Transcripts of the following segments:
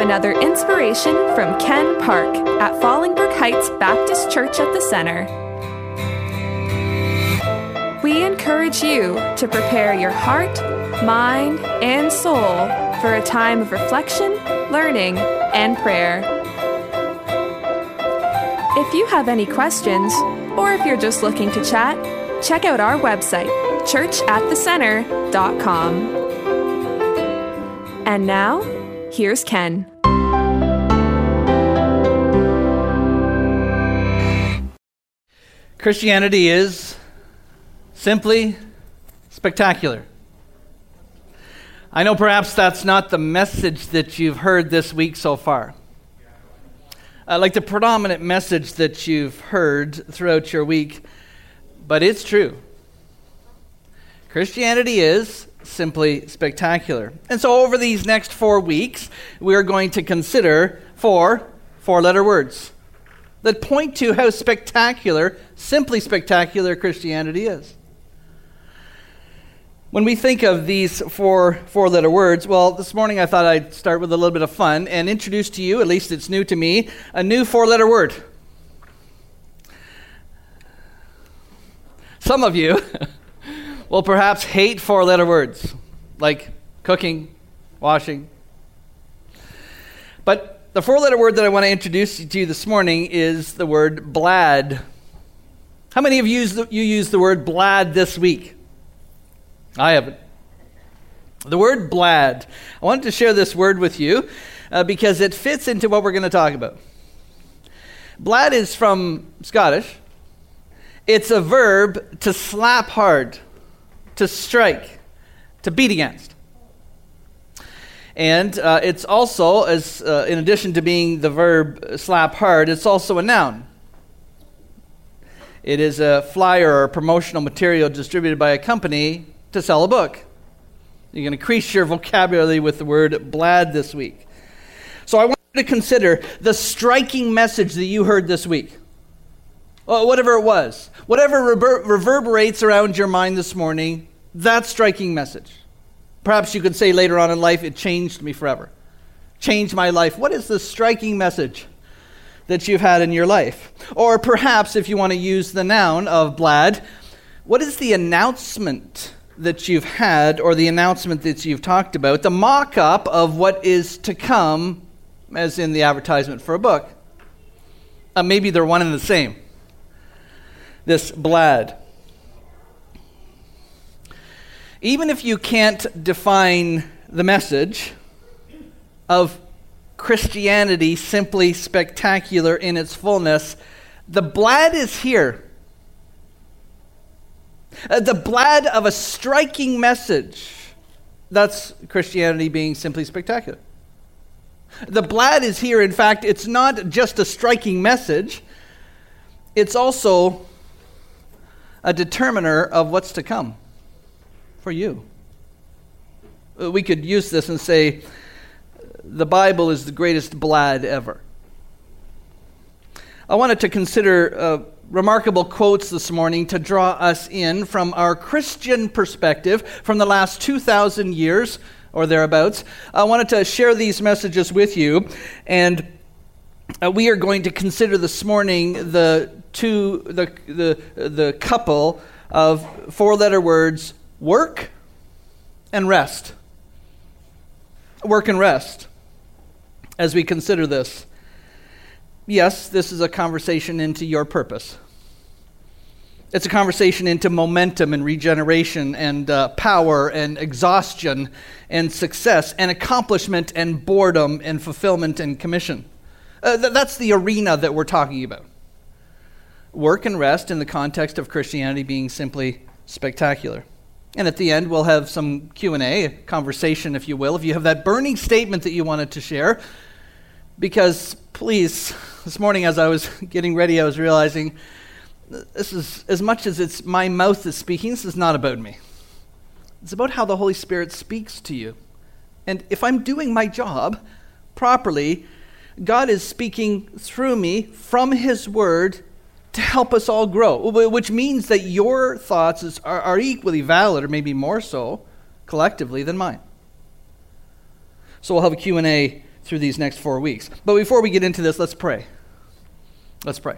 another inspiration from Ken Park at Fallingbrook Heights Baptist Church at the Center. We encourage you to prepare your heart, mind, and soul for a time of reflection, learning, and prayer. If you have any questions, or if you're just looking to chat, check out our website, churchatthecenter.com. And now, here's Ken. Christianity is simply spectacular. I know perhaps that's not the message that you've heard this week so far. Like the predominant message that you've heard throughout your week, but it's true. Christianity is simply spectacular. And so over these next 4 weeks, we're going to consider four-letter words that point to how spectacular, simply spectacular Christianity is. When we think of these four-letter words, well, this morning I thought I'd start with a little bit of fun and introduce to you, at least it's new to me, a new four-letter word. Some of you will perhaps hate four-letter words, like cooking, washing. But the four-letter word that I want to introduce to you this morning is the word blad. How many of you used the word blad this week? I haven't. The word blad. I wanted to share this word with you because it fits into what we're going to talk about. Blad is from Scottish. It's a verb to slap hard, to strike, to beat against. And it's also, in addition to being the verb slap hard, it's also a noun. It is a flyer or promotional material distributed by a company to sell a book. You're going to increase your vocabulary with the word blad this week. So I want you to consider the striking message that you heard this week. Whatever it was. Whatever reverberates around your mind this morning, that striking message. Perhaps you could say later on in life, it changed me forever. Changed my life. What is the striking message that you've had in your life? Or perhaps, if you want to use the noun of blad, what is the announcement that you've had, or the announcement that you've talked about, the mock-up of what is to come, as in the advertisement for a book? Maybe they're one and the same. This blad. Even if you can't define the message of Christianity simply spectacular in its fullness, the blad is here. The blad of a striking message. That's Christianity being simply spectacular. The blad is here. In fact, it's not just a striking message. It's also a determiner of what's to come for you. We could use this and say, the Bible is the greatest blad ever. I wanted to consider remarkable quotes this morning to draw us in from our Christian perspective from the last 2,000 years or thereabouts. I wanted to share these messages with you, and we are going to consider this morning the couple of four-letter words, work and rest. Work and rest as we consider this. Yes, this is a conversation into your purpose. It's a conversation into momentum and regeneration and power and exhaustion and success and accomplishment and boredom and fulfillment and commission. That's the arena that we're talking about. Work and rest in the context of Christianity being simply spectacular. And at the end, we'll have some Q&A, a conversation, if you will, if you have that burning statement that you wanted to share. Because, please, this morning as I was getting ready, I was realizing this is, as much as it's my mouth that's speaking, this is not about me. It's about how the Holy Spirit speaks to you. And if I'm doing my job properly, God is speaking through me from His Word to help us all grow, which means that your thoughts are equally valid, or maybe more so, collectively, than mine. So we'll have a Q&A through these next 4 weeks. But before we get into this, let's pray. Let's pray.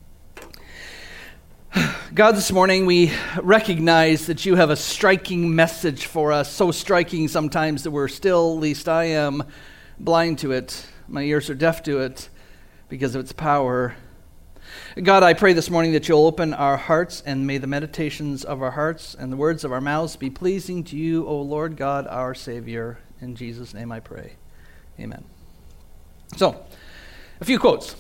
God, this morning we recognize that you have a striking message for us, so striking sometimes that we're still, at least I am, blind to it. My ears are deaf to it because of its power. God, I pray this morning that you'll open our hearts, and may the meditations of our hearts and the words of our mouths be pleasing to you, O Lord God, our Savior. In Jesus' name I pray. Amen. So, a few quotes.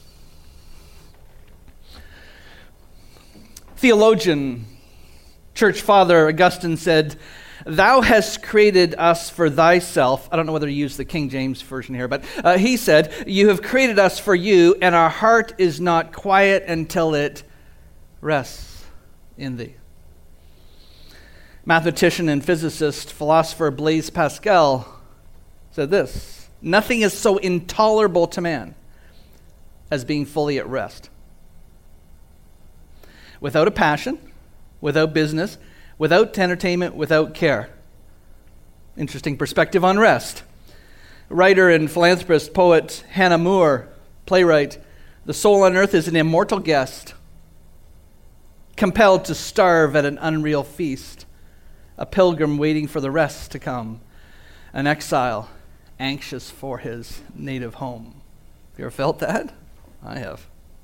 Theologian, church father Augustine said, "Thou hast created us for thyself." I don't know whether he used the King James version here, but he said, "You have created us for you, and our heart is not quiet until it rests in thee." Mathematician and physicist, philosopher Blaise Pascal said this, "Nothing is so intolerable to man as being fully at rest. Without a passion, without business, without entertainment, without care." Interesting perspective on rest. Writer and philanthropist, poet Hannah More, playwright, "The soul on earth is an immortal guest, compelled to starve at an unreal feast, a pilgrim waiting for the rest to come, an exile anxious for his native home." You ever felt that? I have.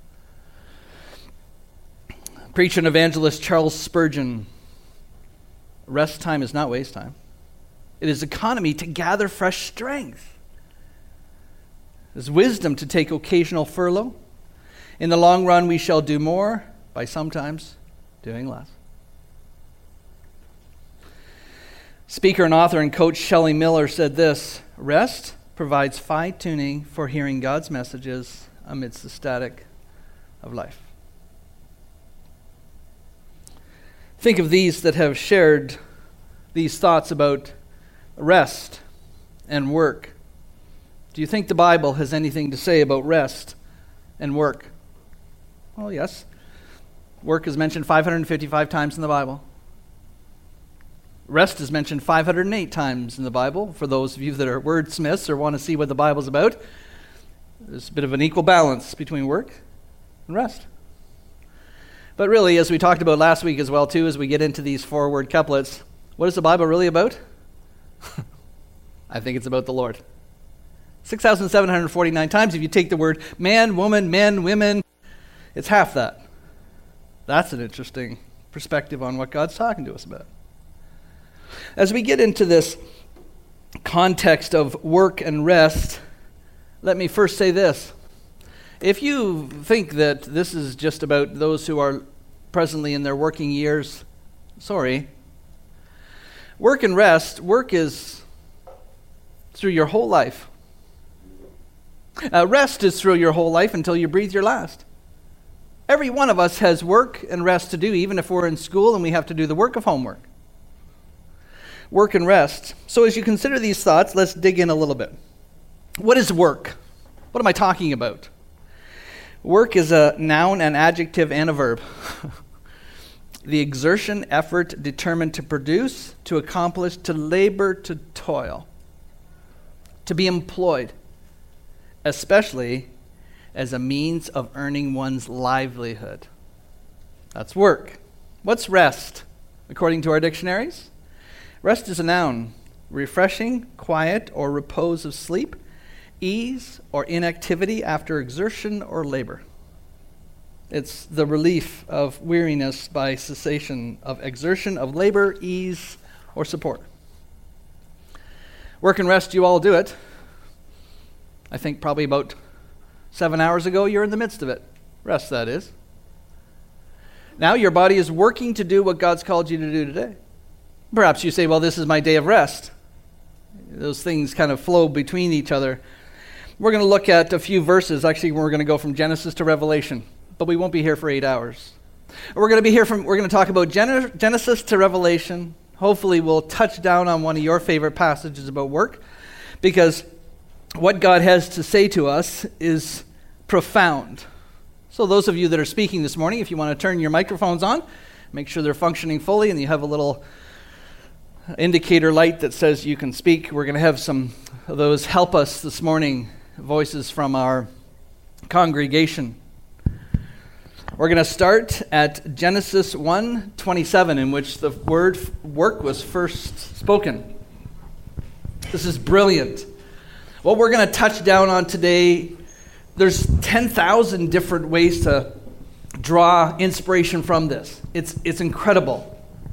Preacher and evangelist Charles Spurgeon, "Rest time is not waste time. It is economy to gather fresh strength. It is wisdom to take occasional furlough. In the long run, we shall do more by sometimes doing less." Speaker and author and coach Shelley Miller said this, "Rest provides fine-tuning for hearing God's messages amidst the static of life." Think of these that have shared these thoughts about rest and work. Do you think the Bible has anything to say about rest and work? Well, yes. Work is mentioned 555 times in the Bible. Rest is mentioned 508 times in the Bible. For those of you that are wordsmiths or want to see what the Bible's about, there's a bit of an equal balance between work and rest. But really, as we talked about last week as well, too, as we get into these four-word couplets, what is the Bible really about? I think it's about the Lord. 6,749 times. If you take the word man, woman, men, women, it's half that. That's an interesting perspective on what God's talking to us about. As we get into this context of work and rest, let me first say this. If you think that this is just about those who are presently in their working years, sorry. Work and rest, work is through your whole life. Rest is through your whole life until you breathe your last. Every one of us has work and rest to do, even if we're in school and we have to do the work of homework. Work and rest. So as you consider these thoughts, let's dig in a little bit. What is work? What am I talking about? Work is a noun, an adjective, and a verb. The exertion, effort determined to produce, to accomplish, to labor, to toil, to be employed, especially as a means of earning one's livelihood. That's work. What's rest, according to our dictionaries? Rest is a noun, refreshing, quiet, or repose of sleep, ease or inactivity after exertion or labor. It's the relief of weariness by cessation of exertion, of labor, ease, or support. Work and rest, you all do it. I think probably about 7 hours ago, you're in the midst of it. Rest, that is. Now your body is working to do what God's called you to do today. Perhaps you say, well, this is my day of rest. Those things kind of flow between each other. We're going to look at a few verses. Actually, we're going to go from Genesis to Revelation, but we won't be here for 8 hours. We're going to talk about Genesis to Revelation. Hopefully, we'll touch down on one of your favorite passages about work, because what God has to say to us is profound. So those of you that are speaking this morning, if you want to turn your microphones on, make sure they're functioning fully, and you have a little indicator light that says you can speak. We're going to have some those help us this morning voices from our congregation. We're going to start at Genesis 1:27, in which the word work was first spoken. This is brilliant. What we're going to touch down on today, there's 10,000 different ways to draw inspiration from this. It's incredible.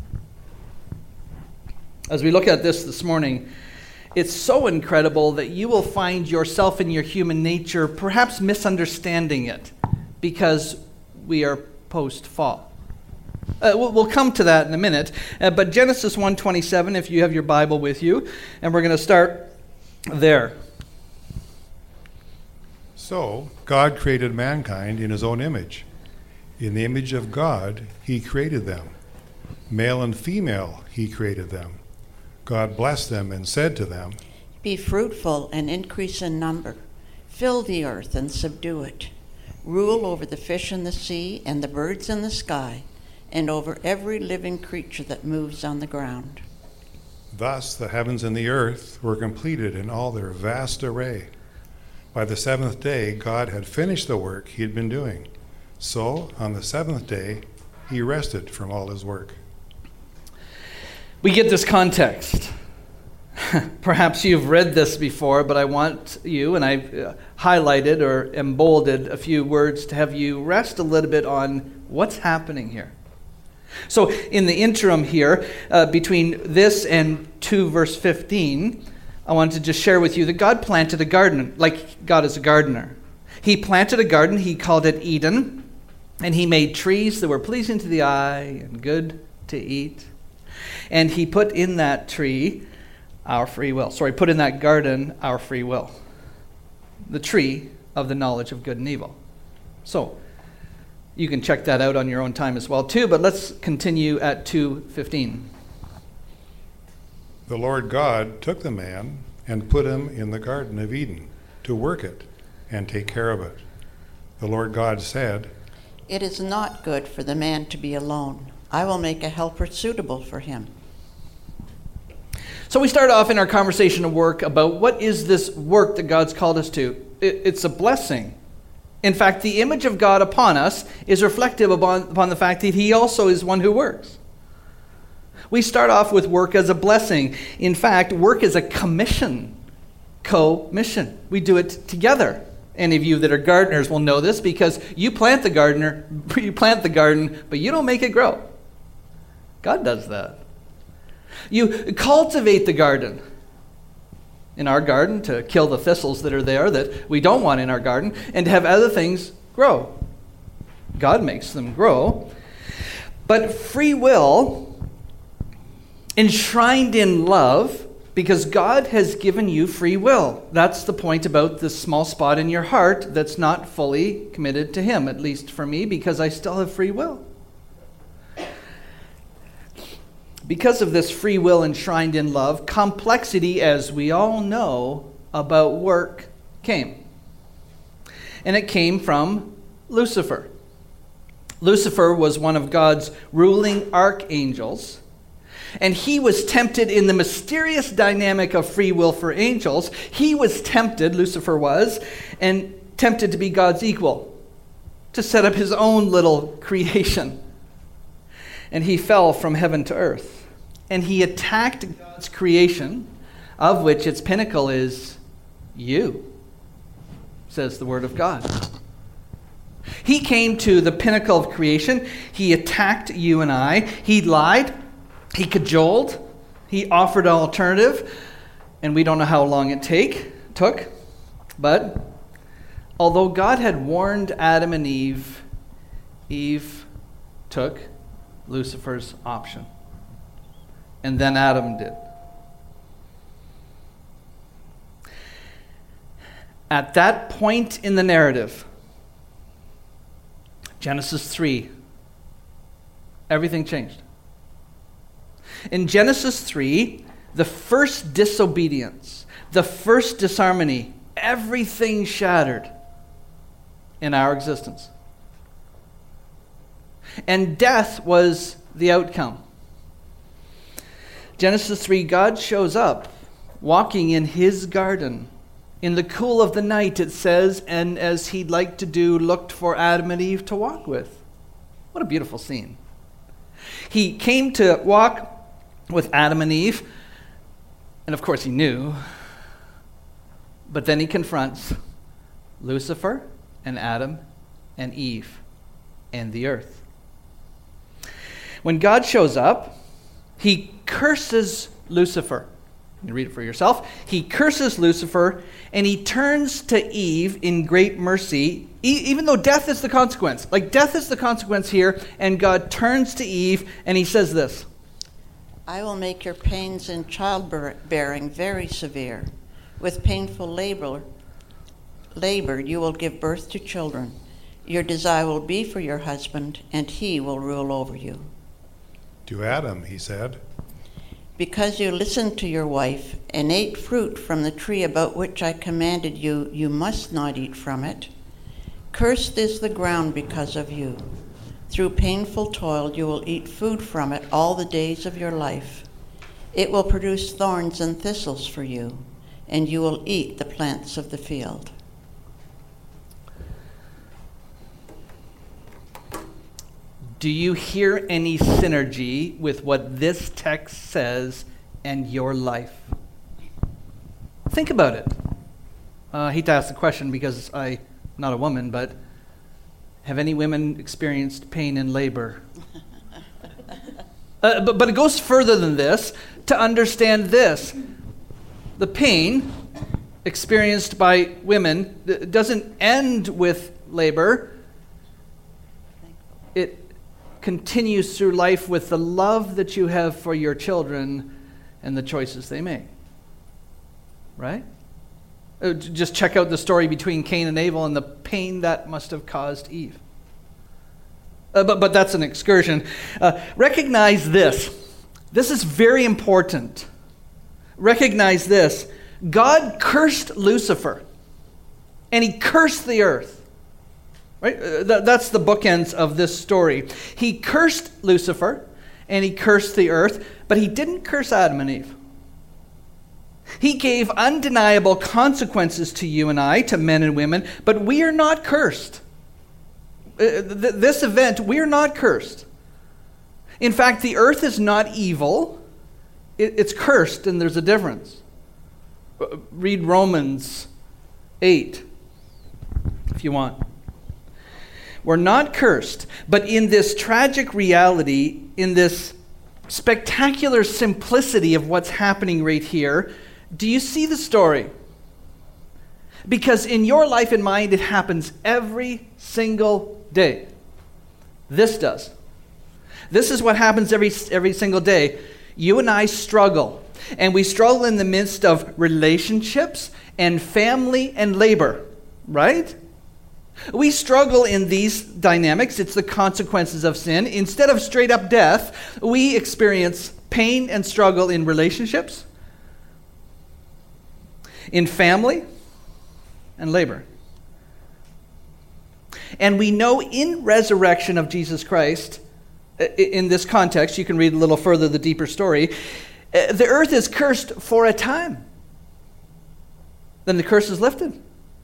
As we look at this morning, it's so incredible that you will find yourself in your human nature perhaps misunderstanding it because we are post-fall. We'll come to that in a minute. But Genesis 1:27, if you have your Bible with you, and we're going to start there. So, God created mankind in his own image. In the image of God, he created them. Male and female, he created them. God blessed them and said to them, "Be fruitful and increase in number. Fill the earth and subdue it. Rule over the fish in the sea and the birds in the sky, and over every living creature that moves on the ground." Thus the heavens and the earth were completed in all their vast array. By the seventh day, God had finished the work he had been doing. So, on the seventh day, he rested from all his work. We get this context. Perhaps you've read this before, but I want you, and I've highlighted or emboldened a few words to have you rest a little bit on what's happening here. So in the interim here, between this and 2 verse 15, I wanted to just share with you that God planted a garden, like God is a gardener. He planted a garden, he called it Eden, and he made trees that were pleasing to the eye and good to eat. And he put in that tree our free will. Put in that garden our free will. The tree of the knowledge of good and evil. So, you can check that out on your own time as well too, but let's continue at 2:15. The Lord God took the man and put him in the Garden of Eden to work it and take care of it. The Lord God said, "It is not good for the man to be alone. I will make a helper suitable for him." So we start off in our conversation of work about what is this work that God's called us to. It's a blessing. In fact, the image of God upon us is reflective upon the fact that he also is one who works. We start off with work as a blessing. In fact, work is a commission, co-mission. We do it together. Any of you that are gardeners will know this because you plant the garden, but you don't make it grow. God does that. You cultivate the garden. In our garden, to kill the thistles that are there that we don't want in our garden, and to have other things grow. God makes them grow. But free will, enshrined in love, because God has given you free will. That's the point about this small spot in your heart that's not fully committed to him, at least for me, because I still have free will. Because of this free will enshrined in love, complexity, as we all know, about work came. And it came from Lucifer. Lucifer was one of God's ruling archangels, and he was tempted in the mysterious dynamic of free will for angels. He was tempted, Lucifer was, and tempted to be God's equal, to set up his own little creation. And he fell from heaven to earth. And he attacked God's creation, of which its pinnacle is you, says the Word of God. He came to the pinnacle of creation. He attacked you and I. He lied. He cajoled. He offered an alternative. And we don't know how long it took. But although God had warned Adam and Eve, Eve took Lucifer's option. And then Adam did. At that point in the narrative, Genesis 3, everything changed. In Genesis 3, the first disobedience, the first disharmony, everything shattered in our existence. And death was the outcome. Genesis 3, God shows up walking in his garden. In the cool of the night, it says, and as he'd like to do, looked for Adam and Eve to walk with. What a beautiful scene. He came to walk with Adam and Eve, and of course he knew, but then he confronts Lucifer and Adam and Eve and the earth. When God shows up, he curses Lucifer. You can read it for yourself. He curses Lucifer, and he turns to Eve in great mercy, even though death is the consequence. Like, death is the consequence here, and God turns to Eve, and he says this: I will make your pains in childbearing very severe. With painful labor you will give birth to children. Your desire will be for your husband, and he will rule over you. To Adam, he said, because you listened to your wife and ate fruit from the tree about which I commanded you, you must not eat from it. Cursed is the ground because of you. Through painful toil you will eat food from it all the days of your life. It will produce thorns and thistles for you, and you will eat the plants of the field. Do you hear any synergy with what this text says and your life? Think about it. I hate to ask the question because I'm not a woman, but have any women experienced pain in labor? But it goes further than this to understand this. The pain experienced by women doesn't end with labor. It continues through life with the love that you have for your children and the choices they make. Right? Just check out the story between Cain and Abel and the pain that must have caused Eve. But that's an excursion. Recognize this. This is very important. Recognize this. God cursed Lucifer, and he cursed the earth. Right? That's the bookends of this story. He cursed Lucifer, and he cursed the earth, but he didn't curse Adam and Eve. He gave undeniable consequences to you and I, to men and women, but we are not cursed. This event, we are not cursed. In fact, the earth is not evil. It's cursed, and there's a difference. Read Romans 8, if you want. We're not cursed, but in this tragic reality, in this spectacular simplicity of what's happening right here, do you see the story? Because in your life and mine, it happens every single day. This does. This is what happens every single day. You and I struggle, and we struggle in the midst of relationships and family and labor, right? We struggle in these dynamics. It's the consequences of sin. Instead of straight up death, we experience pain and struggle in relationships, in family, and labor. And we know in resurrection of Jesus Christ, in this context, you can read a little further the deeper story, the earth is cursed for a time. Then the curse is lifted.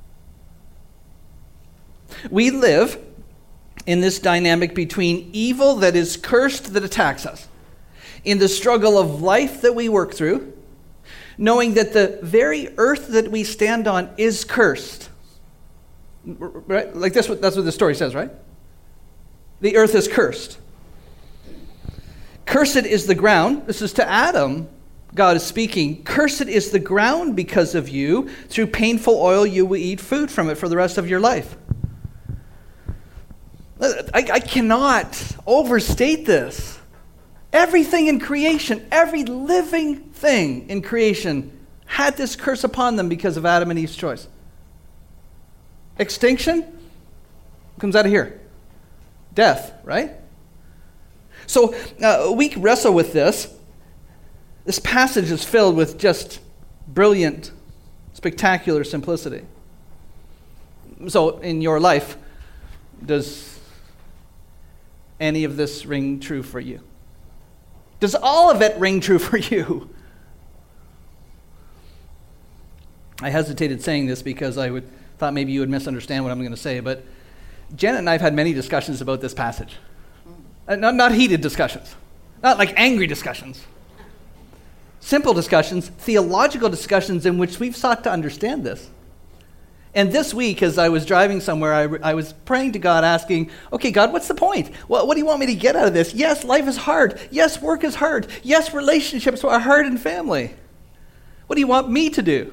We live in this dynamic between evil that is cursed that attacks us, in the struggle of life that we work through, knowing that the very earth that we stand on is cursed. Right? Like that's what the story says, right? The earth is cursed. Cursed is the ground. This is to Adam. God is speaking. Cursed is the ground because of you. Through painful oil you will eat food from it for the rest of your life. I cannot overstate this. Everything in creation, every living thing in creation had this curse upon them because of Adam and Eve's choice. Extinction comes out of here. Death, right? So we wrestle with this. This passage is filled with just brilliant, spectacular simplicity. So in your life, does any of this ring true for you? Does all of it ring true for you? I hesitated saying this because thought maybe you would misunderstand what I'm going to say, but Janet and I have had many discussions about this passage. Not heated discussions, not like angry discussions. Simple discussions, theological discussions in which we've sought to understand this. And this week, as I was driving somewhere, I was praying to God, asking, okay, God, what's the point? What do you want me to get out of this? Yes, life is hard. Yes, work is hard. Yes, relationships are hard in family. What do you want me to do?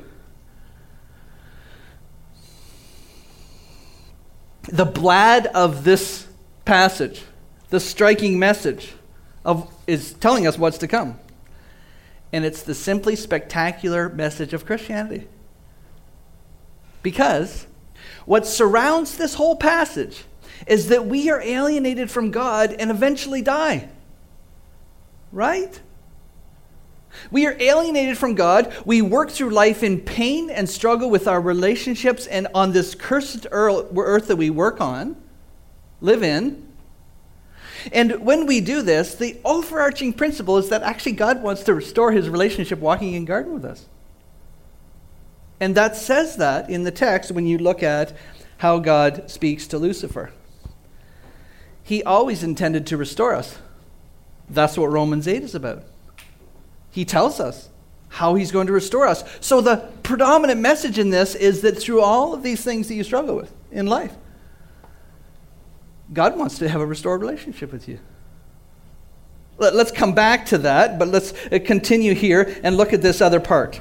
The blad of this passage, the striking message is telling us what's to come. And it's the simply spectacular message of Christianity. Because what surrounds this whole passage is that we are alienated from God and eventually die. Right? We are alienated from God. We work through life in pain and struggle with our relationships and on this cursed earth that we live in. And when we do this, the overarching principle is that actually God wants to restore his relationship walking in garden with us. And that says that in the text when you look at how God speaks to Lucifer. He always intended to restore us. That's what Romans 8 is about. He tells us how he's going to restore us. So the predominant message in this is that through all of these things that you struggle with in life, God wants to have a restored relationship with you. Let's come back to that, but let's continue here and look at this other part.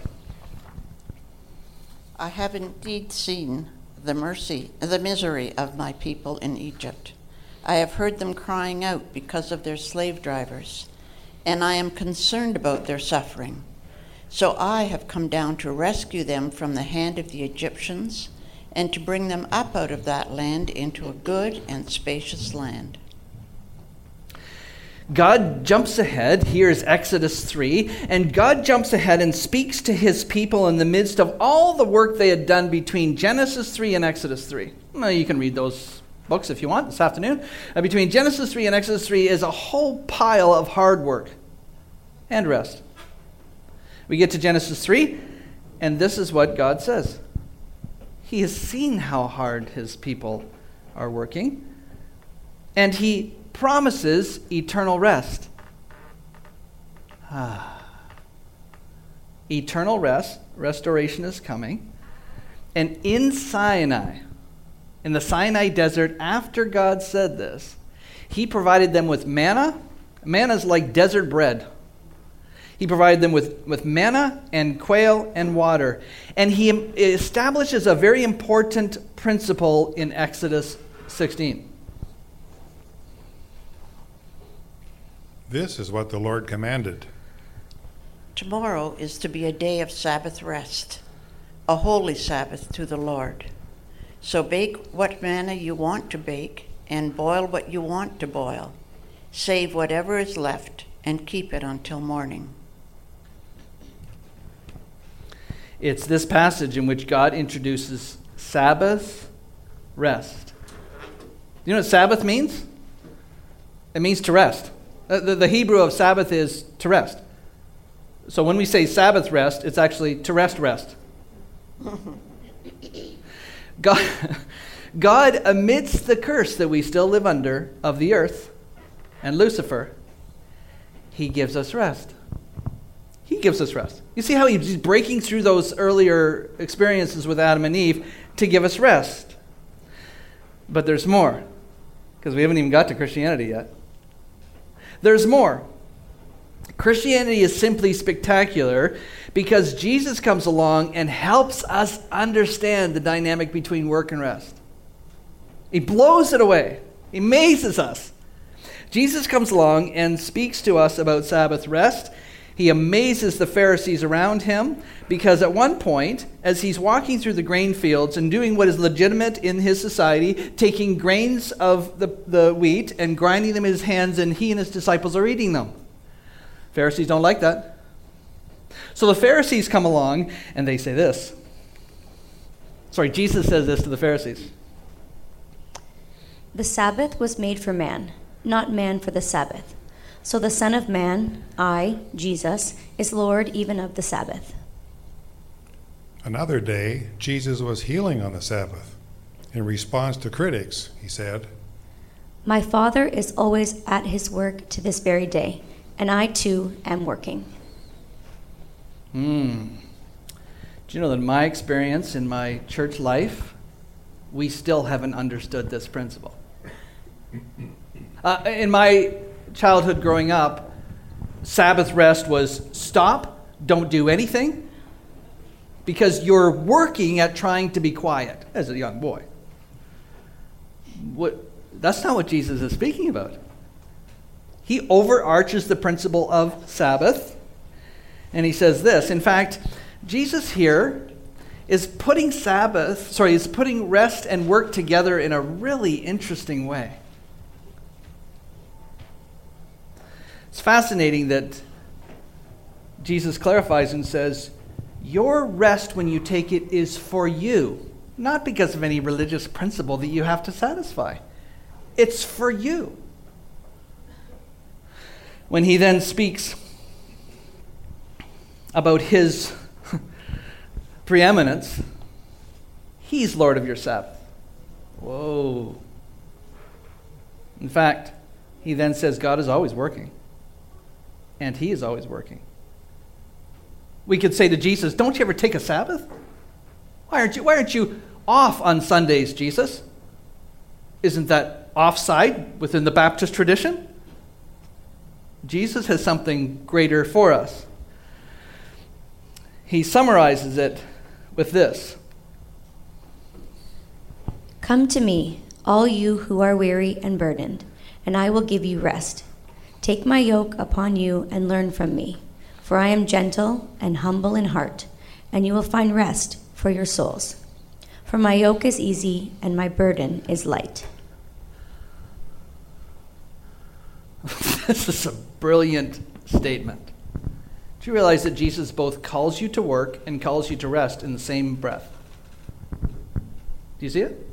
I have indeed seen the misery of my people in Egypt. I have heard them crying out because of their slave drivers, and I am concerned about their suffering. So I have come down to rescue them from the hand of the Egyptians and to bring them up out of that land into a good and spacious land. God jumps ahead. Here's Exodus 3. And God jumps ahead and speaks to his people in the midst of all the work they had done between Genesis 3 and Exodus 3. Well, you can read those books if you want this afternoon. Between Genesis 3 and Exodus 3 is a whole pile of hard work and rest. We get to Genesis 3, and this is what God says. He has seen how hard his people are working, and he promises eternal rest. Eternal rest, restoration is coming. And in Sinai, in the Sinai desert, after God said this, he provided them with manna. Manna is like desert bread. He provided them with manna and quail and water. And he establishes a very important principle in Exodus 16. This is what the Lord commanded. Tomorrow is to be a day of Sabbath rest, a holy Sabbath to the Lord. So bake what manna you want to bake and boil what you want to boil. Save whatever is left and keep it until morning. It's this passage in which God introduces Sabbath rest. You know what Sabbath means? It means to rest. The Hebrew of Sabbath is to rest. So when we say Sabbath rest, it's actually to rest. God, amidst the curse that we still live under of the earth and Lucifer, he gives us rest. He gives us rest. You see how he's breaking through those earlier experiences with Adam and Eve to give us rest. But there's more, because we haven't even got to Christianity yet. There's more. Christianity is simply spectacular because Jesus comes along and helps us understand the dynamic between work and rest. He blows it away. He amazes us. Jesus comes along and speaks to us about Sabbath rest. He amazes the Pharisees around him because at one point, as he's walking through the grain fields and doing what is legitimate in his society, taking grains of the wheat and grinding them in his hands, and he and his disciples are eating them. Pharisees don't like that. So the Pharisees come along and they say this. Jesus says this to the Pharisees. The Sabbath was made for man, not man for the Sabbath. So the Son of Man, I, Jesus, is Lord even of the Sabbath. Another day, Jesus was healing on the Sabbath. In response to critics, he said, My Father is always at his work to this very day, and I too am working. Do you know that in my experience in my church life, we still haven't understood this principle? In my childhood growing up, Sabbath rest was stop, don't do anything, because you're working at trying to be quiet as a young boy. That's not what Jesus is speaking about. He overarches the principle of Sabbath, and he says this. In fact, Jesus here is putting rest and work together in a really interesting way. It's fascinating that Jesus clarifies and says, your rest when you take it is for you, not because of any religious principle that you have to satisfy. It's for you. When he then speaks about his preeminence, he's Lord of your Sabbath. Whoa. In fact, he then says God is always working. And he is always working. We could say to Jesus, don't you ever take a Sabbath? Why aren't you off on Sundays, Jesus? Isn't that offside within the Baptist tradition? Jesus has something greater for us. He summarizes it with this. Come to me, all you who are weary and burdened, and I will give you rest. Take my yoke upon you and learn from me, for I am gentle and humble in heart, and you will find rest for your souls. For my yoke is easy and my burden is light. This is a brilliant statement. Do you realize that Jesus both calls you to work and calls you to rest in the same breath? Do you see it?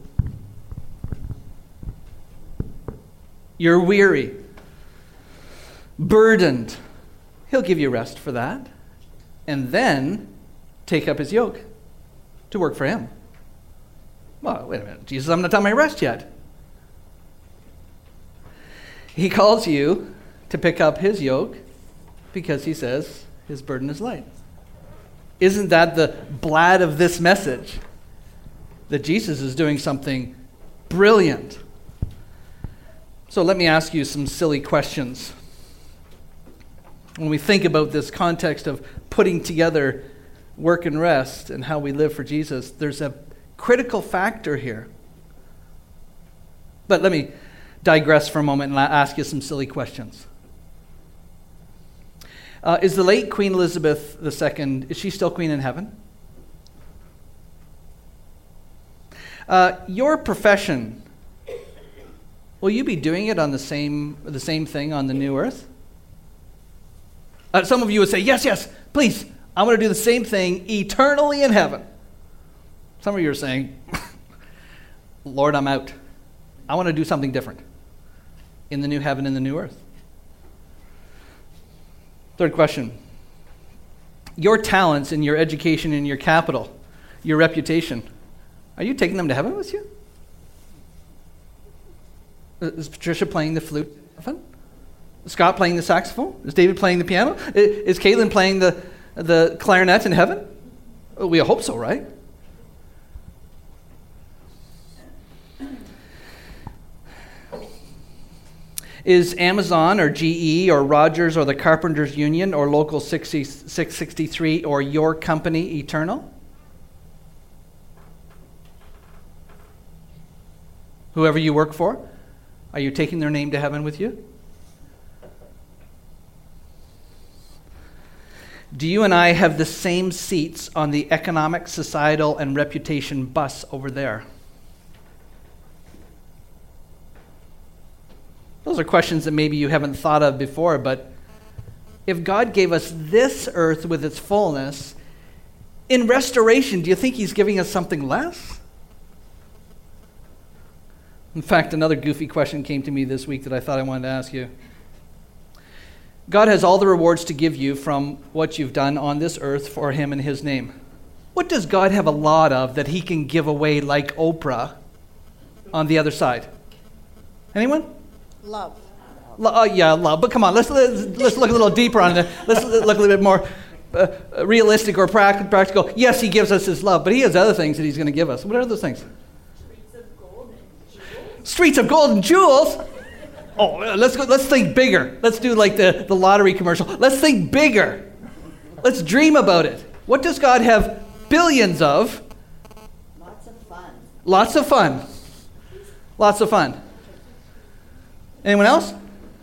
You're weary, burdened. He'll give you rest for that. And then take up his yoke to work for him. Well, wait a minute. Jesus, I'm not on my rest yet. He calls you to pick up his yoke because he says his burden is light. Isn't that the blad of this message? That Jesus is doing something brilliant. So let me ask you some silly questions. When we think about this context of putting together work and rest and how we live for Jesus, there's a critical factor here. But let me digress for a moment and ask you some silly questions. Is the late Queen Elizabeth II, is she still queen in heaven? Your profession, will you be doing it on the same thing on the new earth? Some of you would say, yes, please, I want to do the same thing eternally in heaven. Some of you are saying, Lord, I'm out. I want to do something different in the new heaven and the new earth. Third question. Your talents and your education and your capital, your reputation, are you taking them to heaven with you? Is Patricia playing the flute in heaven? Is Scott playing the saxophone? Is David playing the piano? Is Caitlin playing the clarinet in heaven? We hope so, right? Is Amazon or GE or Rogers or the Carpenters Union or Local 663 or your company eternal? Whoever you work for, are you taking their name to heaven with you? Do you and I have the same seats on the economic, societal, and reputation bus over there? Those are questions that maybe you haven't thought of before, but if God gave us this earth with its fullness, in restoration, do you think he's giving us something less? In fact, another goofy question came to me this week that I thought I wanted to ask you. God has all the rewards to give you from what you've done on this earth for him and his name. What does God have a lot of that he can give away like Oprah on the other side? Anyone? Love. Yeah, love. But come on, let's look a little deeper on it. Let's look a little bit more realistic or practical. Yes, he gives us his love, but he has other things that he's going to give us. What are those things? Streets of gold and jewels. Streets of gold and jewels? Oh, let's think bigger. Let's do like the lottery commercial. Let's think bigger. Let's dream about it. What does God have billions of? Lots of fun. Lots of fun. Lots of fun. Anyone else?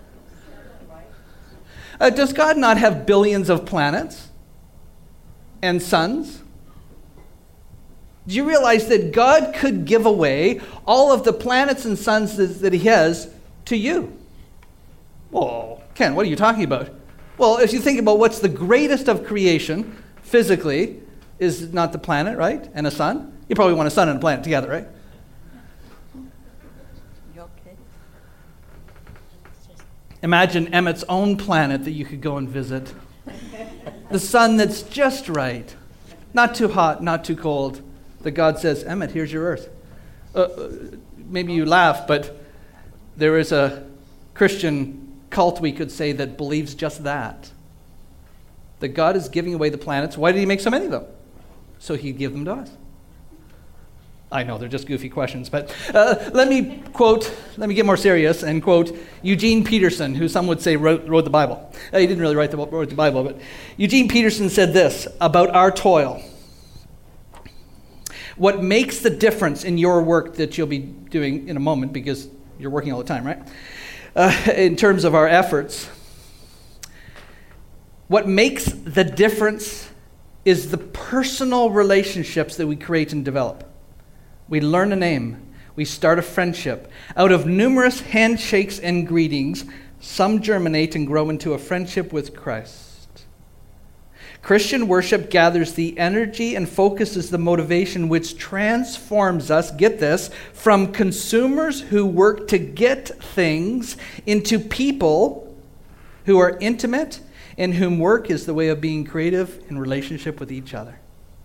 Does God not have billions of planets and suns? Do you realize that God could give away all of the planets and suns that he has to you? Well, Ken, what are you talking about? Well, if you think about what's the greatest of creation physically, is not the planet, right? And a sun? You probably want a sun and a planet together, right? You okay? Imagine Emmett's own planet that you could go and visit. The sun that's just right. Not too hot, not too cold. That God says, Emmett, here's your earth. Maybe you laugh, but there is a Christian cult, we could say, that believes just that. That God is giving away the planets. Why did he make so many of them? So he'd give them to us. I know, they're just goofy questions, but let me get more serious and quote Eugene Peterson, who some would say wrote the Bible. He didn't really write the Bible, but Eugene Peterson said this about our toil. What makes the difference in your work that you'll be doing in a moment, because you're working all the time, right? In terms of our efforts, what makes the difference is the personal relationships that we create and develop. We learn a name. We start a friendship. Out of numerous handshakes and greetings, some germinate and grow into a friendship with Christ. Christian worship gathers the energy and focuses the motivation which transforms us, get this, from consumers who work to get things into people who are intimate in whom work is the way of being creative in relationship with each other.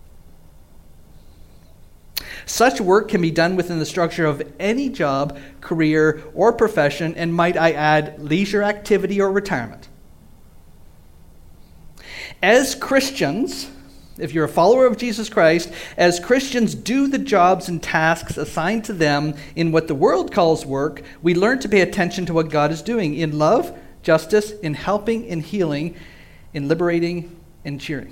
Such work can be done within the structure of any job, career, or profession, and might I add, leisure activity or retirement. As Christians, if you're a follower of Jesus Christ, as Christians do the jobs and tasks assigned to them in what the world calls work, we learn to pay attention to what God is doing in love, justice, in helping, in healing, in liberating, and cheering.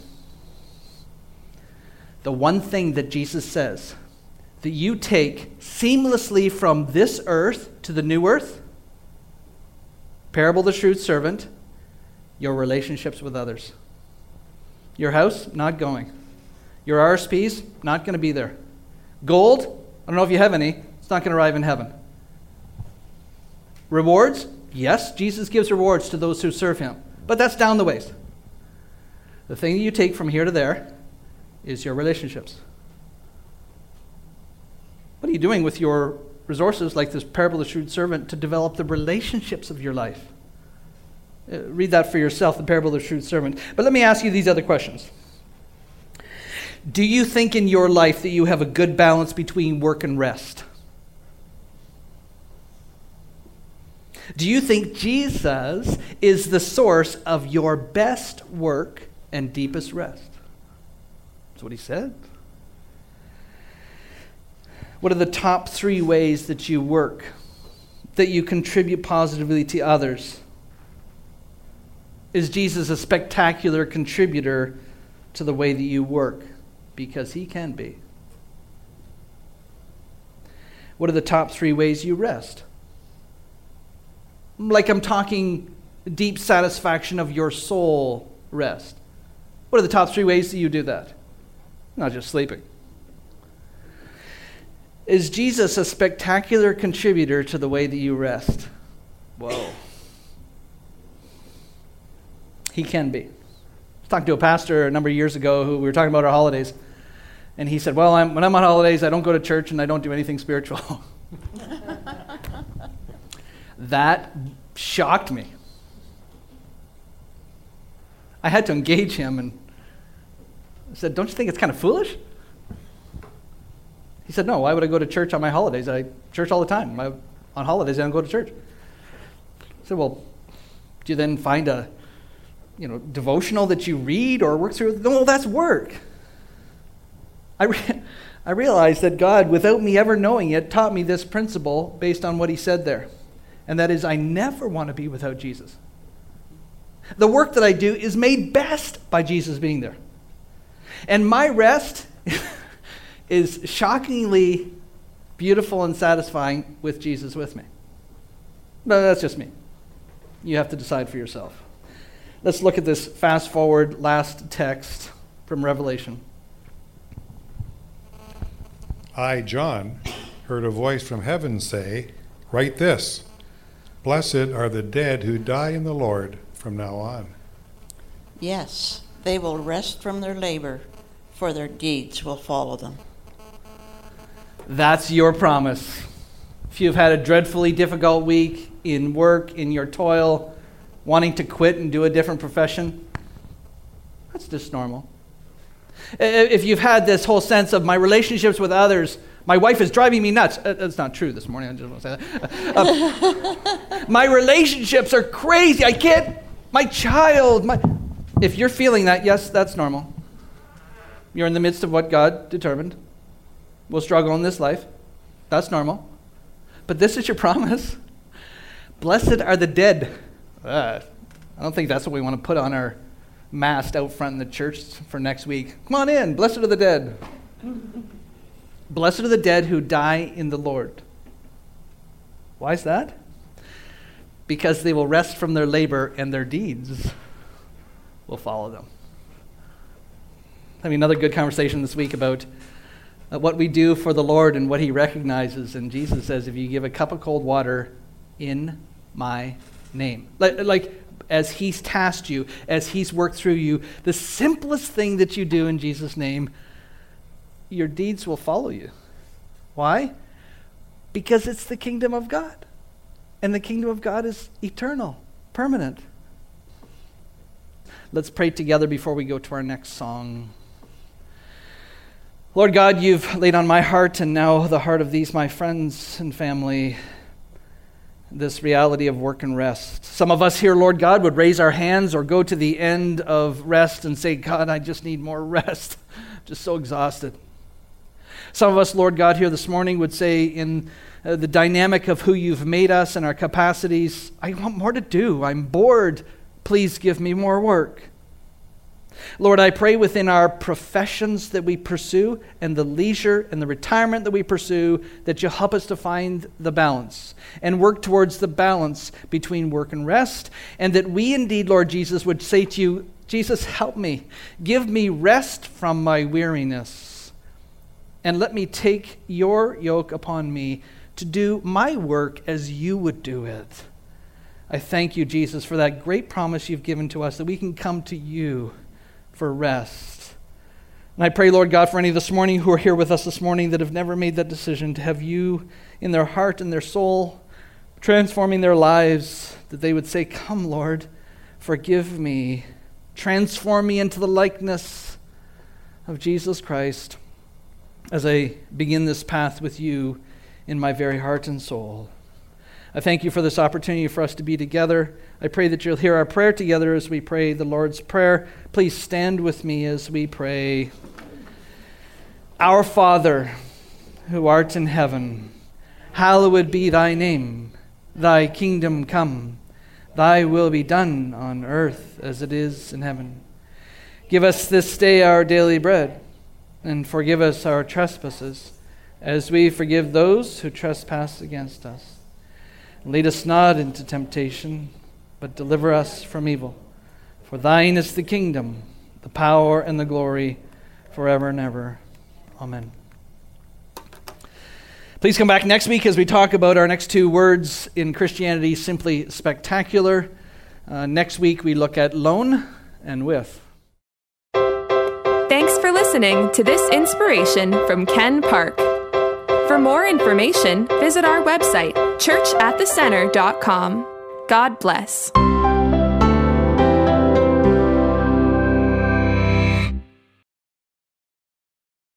The one thing that Jesus says that you take seamlessly from this earth to the new earth, parable of the shrewd servant, your relationships with others. Your house, not going. Your RSPs, not going to be there. Gold, I don't know if you have any, it's not going to arrive in heaven. Rewards, yes, Jesus gives rewards to those who serve him, but that's down the ways. The thing that you take from here to there is your relationships. What are you doing with your resources, like this parable of the shrewd servant, to develop the relationships of your life? Read that for yourself, the parable of the shrewd servant. But let me ask you these other questions. Do you think in your life that you have a good balance between work and rest? Do you think Jesus is the source of your best work and deepest rest? That's what he said. What are the top 3 ways that you work, that you contribute positively to others? Is Jesus a spectacular contributor to the way that you work? Because he can be. What are the top 3 ways you rest? Like I'm talking deep satisfaction of your soul rest. What are the top 3 ways that you do that? Not just sleeping. Is Jesus a spectacular contributor to the way that you rest? Whoa. He can be. I was talking to a pastor a number of years ago who we were talking about our holidays. And he said, well, when I'm on holidays, I don't go to church and I don't do anything spiritual. That shocked me. I had to engage him and I said, don't you think it's kind of foolish? He said, no, why would I go to church on my holidays? I church all the time. On holidays, I don't go to church. I said, well, do you then find a devotional that you read or work through? No, that's work. I realized that God, without me ever knowing it, taught me this principle based on what he said there. And that is, I never want to be without Jesus. The work that I do is made best by Jesus being there. And my rest is shockingly beautiful and satisfying with Jesus with me. But that's just me. You have to decide for yourself. Let's look at this fast forward last text from Revelation. I, John, heard a voice from heaven say, "Write this, blessed are the dead who die in the Lord from now on." Yes, they will rest from their labor, for their deeds will follow them. That's your promise. If you've had a dreadfully difficult week in work, in your toil, wanting to quit and do a different profession, that's just normal. If you've had this whole sense of my relationships with others, my wife is driving me nuts. That's not true this morning, I just want to say that. My relationships are crazy. I can't, my child, if you're feeling that, yes, that's normal. You're in the midst of what God determined. We'll struggle in this life. That's normal. But this is your promise. Blessed are the dead. I don't think that's what we want to put on our mast out front in the church for next week. Come on in. Blessed are the dead. Blessed are the dead who die in the Lord. Why is that? Because they will rest from their labor and their deeds will follow them. Having another good conversation this week about what we do for the Lord and what he recognizes. And Jesus says, if you give a cup of cold water in my name, like as he's tasked you, as he's worked through you, the simplest thing that you do in Jesus' name, your deeds will follow you. Why? Because it's the kingdom of God. And the kingdom of God is eternal, permanent. Let's pray together before we go to our next song. Lord God, you've laid on my heart and now the heart of these, my friends and family, this reality of work and rest. Some of us here, Lord God, would raise our hands or go to the end of rest and say, God, I just need more rest. I'm just so exhausted. Some of us, Lord God, here this morning would say in the dynamic of who you've made us and our capacities, I want more to do. I'm bored. Please give me more work. Lord, I pray within our professions that we pursue and the leisure and the retirement that we pursue that you'll help us to find the balance and work towards the balance between work and rest, and that we indeed, Lord Jesus, would say to you, Jesus, help me. Give me rest from my weariness, and let me take your yoke upon me to do my work as you would do it. I thank you, Jesus, for that great promise you've given to us that we can come to you for rest. And I pray, Lord God, for any this morning who are here with us this morning that have never made that decision to have you in their heart and their soul, transforming their lives, that they would say, come, Lord, forgive me, transform me into the likeness of Jesus Christ as I begin this path with you in my very heart and soul. I thank you for this opportunity for us to be together. I pray that you'll hear our prayer together as we pray the Lord's Prayer. Please stand with me as we pray. Our Father, who art in heaven, hallowed be thy name. Thy kingdom come. Thy will be done on earth as it is in heaven. Give us this day our daily bread, and forgive us our trespasses, as we forgive those who trespass against us. Lead us not into temptation, but deliver us from evil. For thine is the kingdom, the power, and the glory, forever and ever. Amen. Please come back next week as we talk about our next two words in Christianity, simply spectacular. Next week we look at lone and with. Thanks for listening to this inspiration from Ken Park. For more information, visit our website, churchatthecenter.com. God bless.